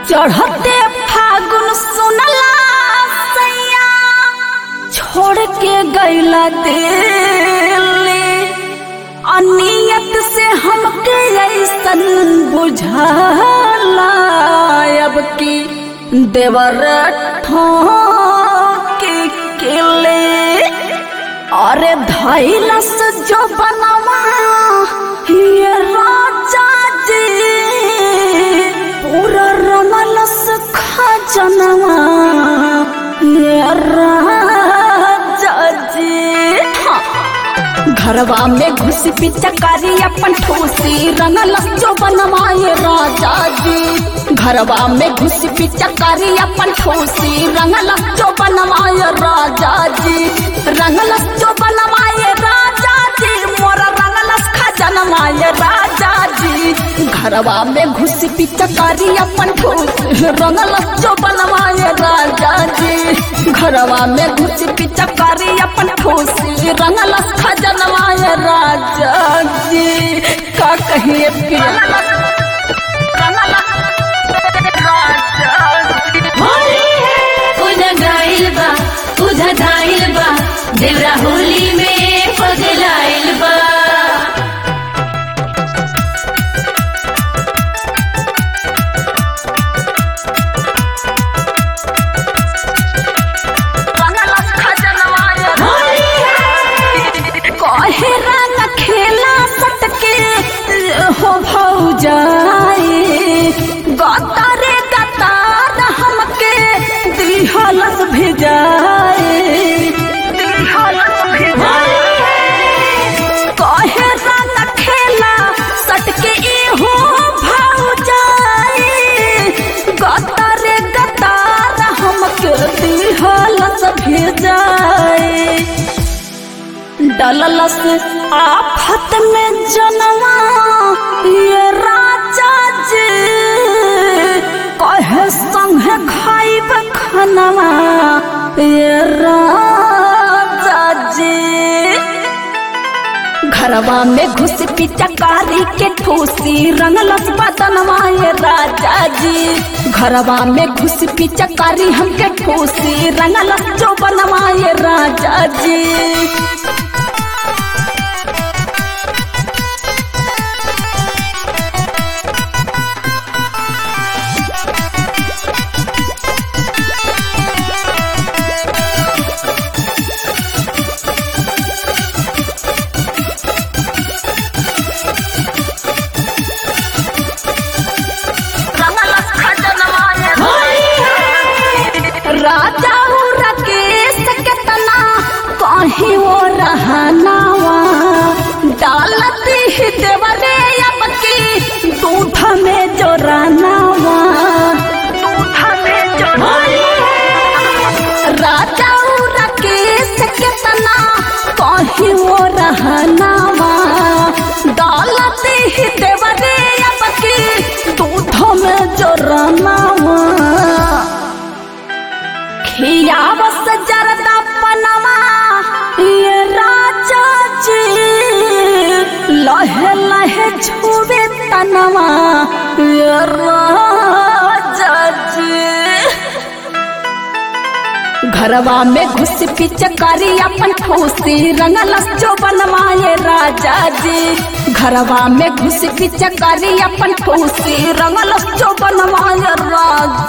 चढ़ते फागुन सुनला सैया छोड़ के गैला दिल्ली अनियत से हमके ऐसन बुझाला अब की देवर ठोके केले अरे धैलस जो बनवा ये राजा जी पूरा रंगलस खजनवा ये राजा जी घरवा में घुसी पिचकारी अपन ठूसी रंगलस जो बनवा ये राजा जी घरवा में घुसी पिचकारी अपन ठूसी रंगलस जो बनवा ये राजा जी रंगलस जो बनवा ये राजा जी मोरा रंगलस खजनवा ये राजा जी घरवा में घुसी पिचकारी अपन ठूसी रंगलस जो बनवा ये राजा जी घरवा में घुसी पिचकारी अपन ठूसी रंगलस खजनवा ये राजा जी का कहिए पिया देवरा होली में पगलाइल बा कहे रंग खेला सटके हो भौजाई गतारे गतार हमके दिहलस भेजाए कहे रंग खेला सटके हो भौजाई गतारे गतार हमके दिहलस भेजाए डललस आफत में जनवा ये राजा जी कहे संगे खाइब खनवा ये राजा जी घरवा में घुस पिचकारी के ठूसी रंगलस बदनवा ये राजा जी घरवा में घुस पिचकारी हमके ठूसी रंगलस जो बनवा ये राजा जी राजा राकेश केतना कहीं वो रहनावा डालती ही देवरे अब की दूध में जो रहनावा राजा राकेश केतना कहीं वो रहनावा डालती ही देवरे अब की दूध में जो रहनावा खियावस जरदा पनवा ये राजा जी लहे लहे छुबे तनवा ये राजा जी घरवा में घुस पिचकारी अपन ठूसी रंगलस जो बनवा ये राजा जी घरवा में घुस पिचकारी अपन ठूसी रंगलस जो बनवा ये राजा